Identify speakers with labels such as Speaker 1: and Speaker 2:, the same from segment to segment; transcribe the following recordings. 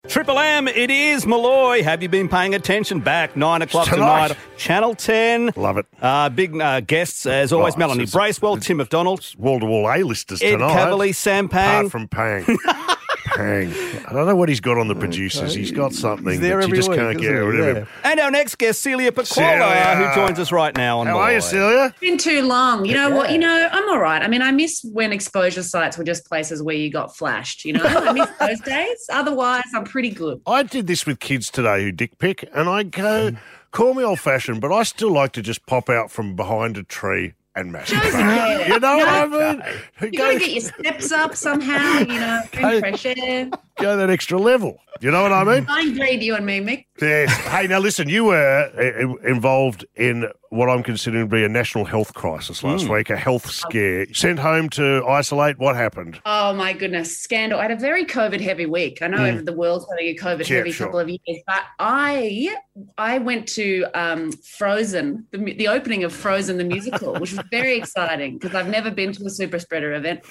Speaker 1: Triple M, it is Malloy. Have you been paying attention? Back 9 o'clock tonight. Channel 10.
Speaker 2: Love it.
Speaker 1: Big guests, as always, Melanie Bracewell, Tim McDonald.
Speaker 2: Wall-to-wall A-listers
Speaker 1: Ed
Speaker 2: tonight.
Speaker 1: Cavalier, Sam Pang.
Speaker 2: Apart from Pang. Pang. I don't know what he's got on the producers. He's got something that you just can't get rid of him.
Speaker 1: And our next guest, Celia Pacquola, who joins us right now on
Speaker 2: How
Speaker 1: Malloy.
Speaker 2: are you, Celia?
Speaker 3: It's been too long. You know what? I'm all right. I mean, I miss when exposure sites were just places where you got flashed, I miss those days. Otherwise, I'm pretty good.
Speaker 2: I did this with kids today who dick pic, and I go, call me old-fashioned, but I still like to just pop out from behind a tree and masturbate. You know what I mean?
Speaker 3: You got to get your steps up somehow, bring fresh air.
Speaker 2: Go that extra level. You know what I mean?
Speaker 3: Fine grade, you and me, Mick.
Speaker 2: Yes. Hey, now listen, you were involved in what I'm considering to be a national health crisis last week, a health scare. Sent home to isolate. What happened?
Speaker 3: Oh, my goodness. Scandal. I had a very COVID-heavy week. I know the world's having a COVID-heavy couple of years, but I went to Frozen, the opening of Frozen the musical, which was very exciting because I've never been to a super spreader event.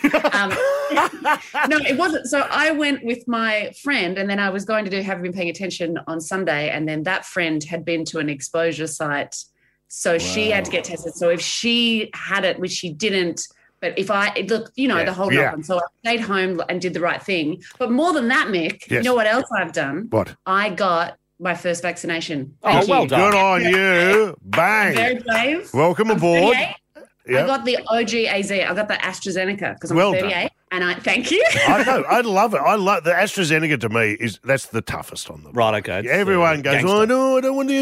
Speaker 3: No, it wasn't. So I went with my friend, and then I was going to have been paying attention on Sunday, and then that friend had been to an exposure site. So she had to get tested. So if she had it, which she didn't, but if the whole knock-on. So I stayed home and did the right thing. But more than that, Mick, you know what else I've done?
Speaker 2: What?
Speaker 3: I got my first vaccination.
Speaker 1: Well done.
Speaker 2: Good on you. Bang.
Speaker 3: Very brave.
Speaker 2: Welcome aboard.
Speaker 3: 38.
Speaker 2: Yep.
Speaker 3: I got the OG AZ. I got the AstraZeneca because I'm
Speaker 2: Well
Speaker 3: 38.
Speaker 2: done.
Speaker 3: And I thank you.
Speaker 2: I know. I love it. I love the AstraZeneca. To me, that's the toughest on them.
Speaker 1: Right, okay.
Speaker 2: Everyone goes, oh, no, I don't want the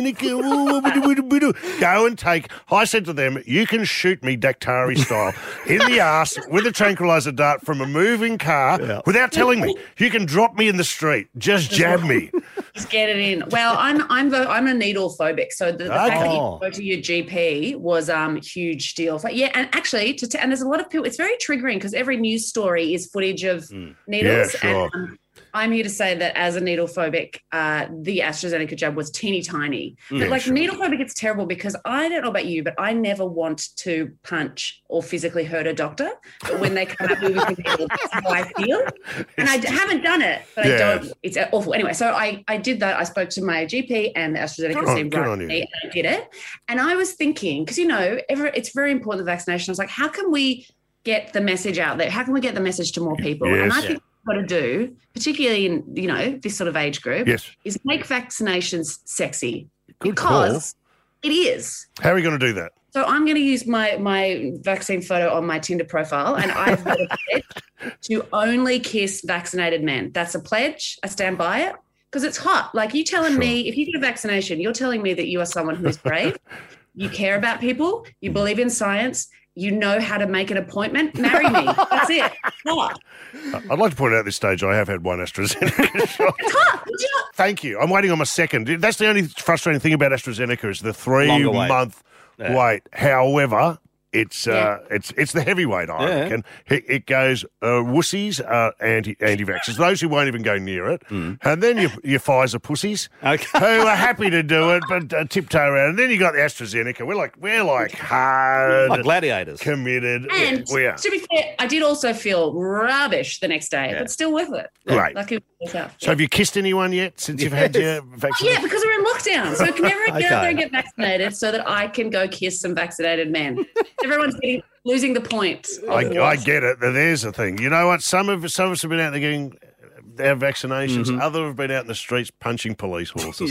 Speaker 2: AstraZeneca. Go and take. I said to them, you can shoot me Daktari style in the ass with a tranquilizer dart from a moving car without telling me. You can drop me in the street. Just jab me.
Speaker 3: Just get it in. Well, I'm a needle phobic, so the fact that you go to your GP was huge deal. And actually, and there's a lot of people. It's very triggering because every news story is footage of needles.
Speaker 2: Yeah, sure.
Speaker 3: And I'm here to say that as a needle phobic, the AstraZeneca jab was teeny tiny. But needle phobic, it's terrible because I don't know about you, but I never want to punch or physically hurt a doctor. But when they come at me with the needle, that's how I feel. And I haven't done it, but I don't. It's awful. Anyway, so I did that. I spoke to my GP and the AstraZeneca seemed right to me, and I did it. And I was thinking, because, it's very important, the vaccination. I was like, how can we get the message out there? How can we get the message to more people?
Speaker 2: Yes.
Speaker 3: And I think what to do, particularly in this sort of age group, is make vaccinations sexy. Because it is.
Speaker 2: How are you going to do that?
Speaker 3: So I'm going to use my vaccine photo on my Tinder profile, and I've got a pledge to only kiss vaccinated men. That's a pledge. I stand by it because it's hot. Like you telling me, if you get a vaccination, you're telling me that you are someone who is brave, you care about people, you believe in science, you know how to make an appointment, marry me. That's it. What?
Speaker 2: I'd like to point out at this stage I have had one AstraZeneca shot.
Speaker 3: It's hot.
Speaker 2: Thank you. I'm waiting on my second. That's the only frustrating thing about AstraZeneca is the 3-month wait. However, it's the heavyweight, I reckon. It goes wussies, anti-vaxxers, those who won't even go near it, and then your Pfizer pussies who are happy to do it but tiptoe around. And then you got the AstraZeneca. We're like hard,
Speaker 1: like gladiators,
Speaker 2: committed.
Speaker 3: And
Speaker 2: we are.
Speaker 3: To be fair, I did also feel rubbish the next day, but still worth it.
Speaker 2: Great.
Speaker 3: So
Speaker 2: have you kissed anyone yet since you've had your vaccination?
Speaker 3: Yeah, because we're in lockdown, so I can never get out there and get vaccinated so that I can go kiss some vaccinated men. Everyone's losing the point.
Speaker 2: I get it. There's the thing. You know what? Some of us have been out there getting their vaccinations. Others have been out in the streets punching police horses.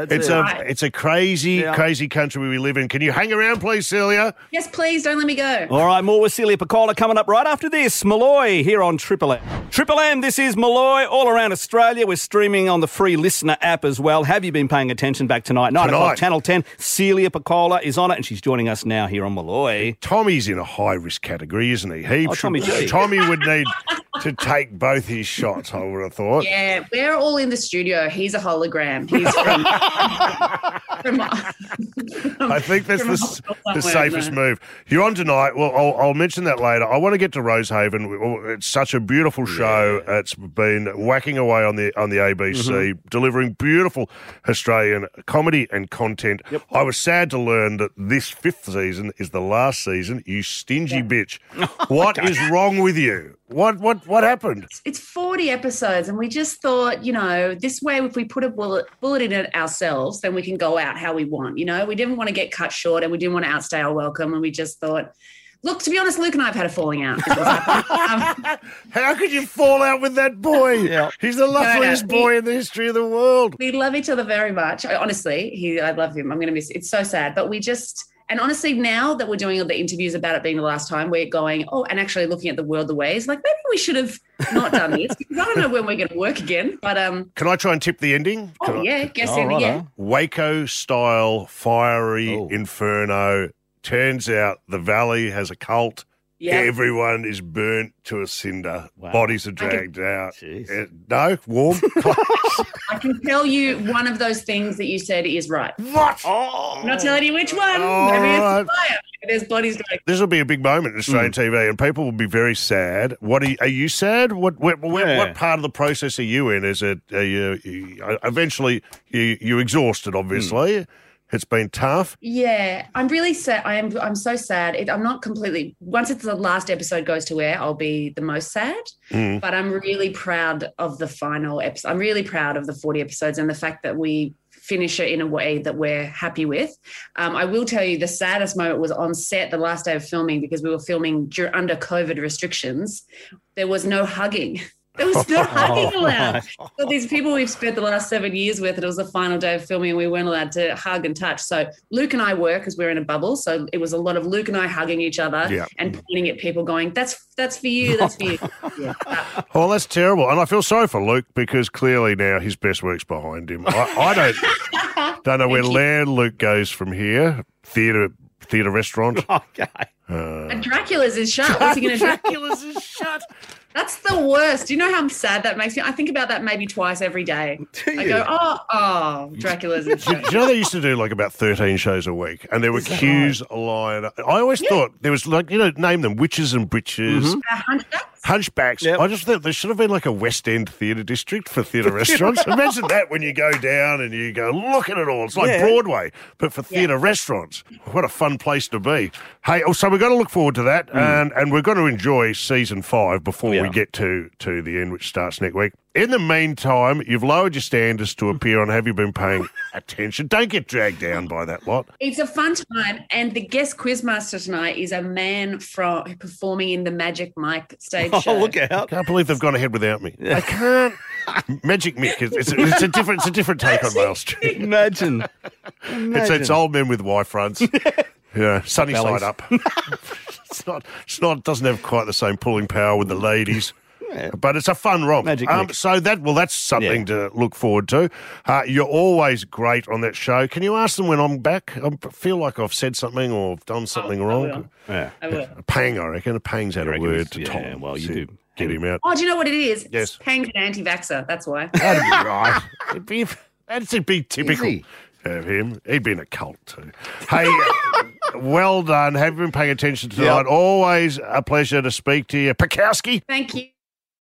Speaker 2: It's a crazy country we live in. Can you hang around, please, Celia?
Speaker 3: Yes, please. Don't let me go.
Speaker 1: All right, more with Celia Pacquola coming up right after this. Malloy here on Triple M. Triple M, this is Malloy all around Australia. We're streaming on the free Listener app as well. Have you been paying attention back tonight? 9 o'clock, Channel 10. Celia Pacquola is on it, and she's joining us now here on Malloy.
Speaker 2: Tommy's in a high-risk category, isn't he?
Speaker 1: Tommy
Speaker 2: would need to take both his shots, I would have thought.
Speaker 3: Yeah, we're all in the studio. He's a hologram. He's from
Speaker 2: I think that's the safest move. You're on tonight. Well, I'll mention that later. I want to get to Rosehaven. It's such a beautiful show. Yeah. It's been whacking away on the ABC, delivering beautiful Australian comedy and content. Yep. I was sad to learn that this 5th season is the last season. You stingy bitch. What is wrong with you? What happened?
Speaker 3: It's 40 episodes, and we just thought, this way, if we put a bullet in it ourselves, then we can go out how we want. We didn't want to get cut short, and we didn't want to outstay our welcome, and we just thought, look, to be honest, Luke and I have had a falling out.
Speaker 2: How could you fall out with that boy? Yeah. He's the loveliest boy in the history of the world.
Speaker 3: We love each other very much. Honestly, I love him. I'm going to miss it. It's so sad, but we just... And honestly, now that we're doing all the interviews about it being the last time, we're going, and actually looking at the world the ways, like maybe we should have not done this because I don't know when we're going to work again. But
Speaker 2: can I try and tip the ending?
Speaker 3: Guess in, yeah.
Speaker 2: Waco-style fiery inferno. Turns out the valley has a cult. Yep. Everyone is burnt to a cinder. Wow. Bodies are dragged out. No? Warm?
Speaker 3: I can tell you one of those things that you said is right.
Speaker 2: What?
Speaker 3: I'm not telling you which one. Maybe it's fire. There's bodies dragged.
Speaker 2: This will be a big moment in Australian TV, and people will be very sad. What are you sad? What part of the process are you in? Is it eventually you exhausted, obviously. It's been tough.
Speaker 3: Yeah, I'm really sad. I'm so sad. I'm not completely. Once the last episode goes to air, I'll be the most sad. But I'm really proud of the final episode. I'm really proud of the 40 episodes and the fact that we finish it in a way that we're happy with. I will tell you the saddest moment was on set the last day of filming because we were filming under COVID restrictions. There was no hugging. There was no hugging allowed. So these people we've spent the last 7 years with, and it was the final day of filming, and we weren't allowed to hug and touch. So Luke and I were, because we're in a bubble. So it was a lot of Luke and I hugging each other and pointing at people going, that's for you, that's for you. Yeah.
Speaker 2: Well, that's terrible. And I feel sorry for Luke because clearly now his best work's behind him. I don't know where Luke goes from here. Theatre restaurant.
Speaker 1: Okay.
Speaker 3: And Dracula's is shut. What's he going to do?
Speaker 2: Dracula's is shut.
Speaker 3: That's the worst. Do you know how sad that makes me? I think about that maybe twice every day. I go, Dracula's in show.
Speaker 2: Do you know they used to do like about 13 shows a week and there were queues lined up. I always thought there was name them, Witches and Britches. Hunchbacks. Yep. I just thought there should have been like a West End theatre district for theatre restaurants. Imagine that when you go down and you go, look at it all. It's like Broadway, but for theatre restaurants. What a fun place to be. Hey, so we've got to look forward to that and we're going to enjoy season 5 before we get to the end, which starts next week. In the meantime, you've lowered your standards to appear on Have You Been Paying Attention? Don't get dragged down by that lot.
Speaker 3: It's a fun time, and the guest quizmaster tonight is a man from performing in the Magic Mike stage show.
Speaker 1: Oh, look out.
Speaker 2: I can't believe they've gone ahead without me. Yeah. I can't. Magic Mick, it's a different take on Wales Street.
Speaker 1: Imagine.
Speaker 2: It's old men with Y fronts. Yeah, sunny side up. It's not. Doesn't have quite the same pulling power with the ladies. Yeah. But it's a fun romp. So that's something to look forward to. You're always great on that show. Can you ask them when I'm back? I feel like I've said something or done something wrong.
Speaker 3: I will.
Speaker 2: A pang, I reckon. A pang's had a word to Tom.
Speaker 1: Yeah, well, you do.
Speaker 2: Get him out.
Speaker 3: Oh, do you know what it is?
Speaker 2: Yes.
Speaker 3: Pang's an anti-vaxxer, that's why.
Speaker 2: That'd be right. That'd be typical of him. He'd be in a cult too. Hey, well done. Have you been paying attention tonight? Yep. Always a pleasure to speak to you. Pakowski.
Speaker 3: Thank you.